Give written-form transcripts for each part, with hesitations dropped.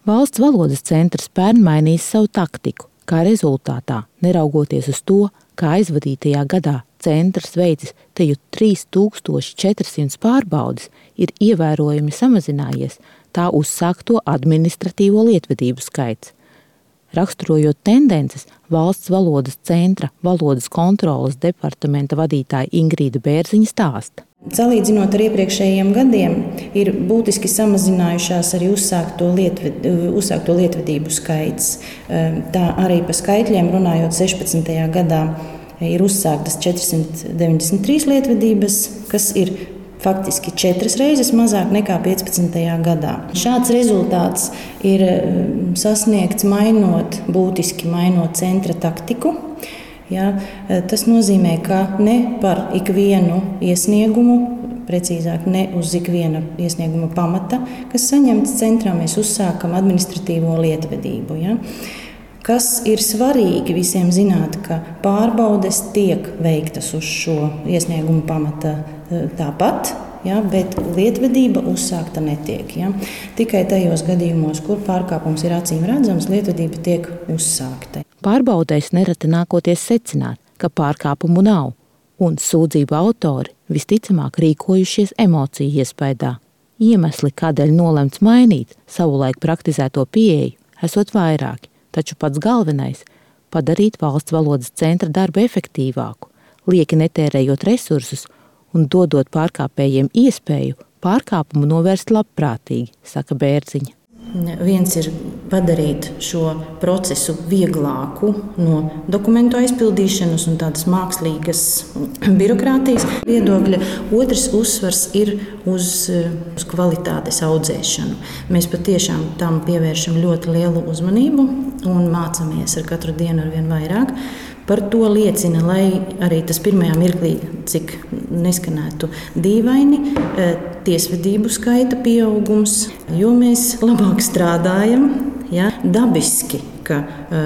Valsts valodas centrs pērn mainīs savu taktiku, kā rezultātā, neraugoties uz to, kā aizvadītajā gadā centrs veicis teju 3400 pārbaudes, ir ievērojami samazinājies tā uzsākto administratīvo lietvedību skaits. Raksturojot tendences, Valsts valodas centra valodas kontroles departamenta vadītāja Ingrīda Bērziņa stāsta. Salīdzinot ar iepriekšējiem gadiem, ir būtiski samazinājušās arī uzsākto lietvedību skaits. Tā arī pa skaitļiem runājot 16. gadā ir uzsāktas 493 lietvedības, kas ir faktiski 4 reizes mazāk nekā 15. gadā. Šāds rezultāts ir sasniegts būtiski mainot centra taktiku. Ja, tas nozīmē, ka ne par ikvienu iesniegumu, precīzāk ne uz ikviena iesnieguma pamata, kas saņemts centrā, mēs uzsākam administratīvo lietvedību. Ja. Kas ir svarīgi visiem zināt, ka pārbaudes tiek veiktas uz šo iesniegumu pamata tāpat, ja, bet lietvedība uzsākta netiek. Ja. Tikai tajos gadījumos, kur pārkāpums ir acīm redzams, lietvedība tiek uzsākta. Pārbaudēs nereti nākoties secināt, ka pārkāpumu nav, un sūdzību autori visticamāk rīkojušies emociju iespaidā. Iemesli, kādēļ nolemts mainīt savulaik praktizēto pieeju, esot vairāki, taču pats galvenais – padarīt Valsts valodas centra darbu efektīvāku, lieki netērējot resursus un dodot pārkāpējiem iespēju pārkāpumu novērst labprātīgi, saka Bērziņa. Viens ir padarīt šo procesu vieglāku no dokumentu aizpildīšanas un tādas mākslīgas birokrātijas viedokļa. Otrs uzsvars ir uz kvalitātes audzēšanu. Mēs patiešām tam pievēršam ļoti lielu uzmanību un mācāmies ar katru dienu arvien vairāk. Par to liecina, lai arī tas pirmajā mirklī, cik neskanētu dīvaini, tiesvedību skaita pieaugums, jo mēs labāk strādājam. Ja? Dabiski, ka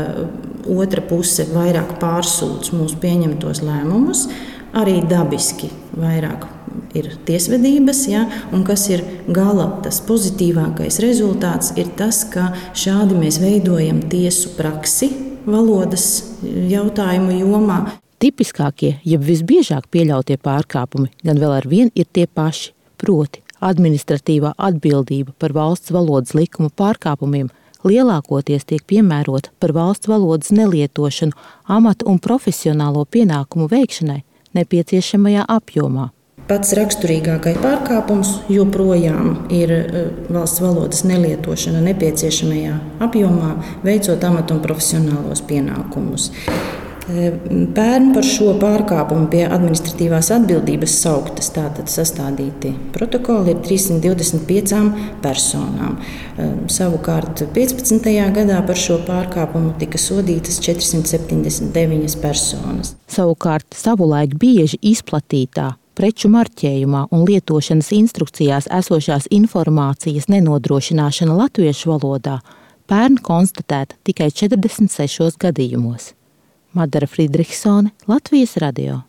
otra puse vairāk pārsūdz mūsu pieņemtos lēmumus, arī dabiski vairāk ir tiesvedības, ja? Un kas ir gala tas pozitīvākais rezultāts, ir tas, ka šādi mēs veidojam tiesu praksi valodas jautājumu jomā. Tipiskākie, jeb visbiežāk pieļautie pārkāpumi gan vēl ar vien ir tie paši, proti administratīvā atbildība par valsts valodas likuma pārkāpumiem lielākoties tiek piemērota par valsts valodas nelietošanu amata un profesionālo pienākumu veikšanai nepieciešamajā apjomā. Pats raksturīgākais pārkāpums joprojām ir valsts valodas nelietošana nepieciešamajā apjomā, veicot amata un profesionālos pienākumus. Pērn par šo pārkāpumu pie administratīvās atbildības sauktas, tātad sastādīti protokoli ir 325 personām. Savukārt 15. gadā par šo pārkāpumu tika sodītas 479 personas. Savukārt savulaik bieži izplatītā preču marķējumā un lietošanas instrukcijās esošās informācijas nenodrošināšana latviešu valodā pērn konstatēta tikai 46 gadījumos. Madara Friedrichsone, Latvijas radio.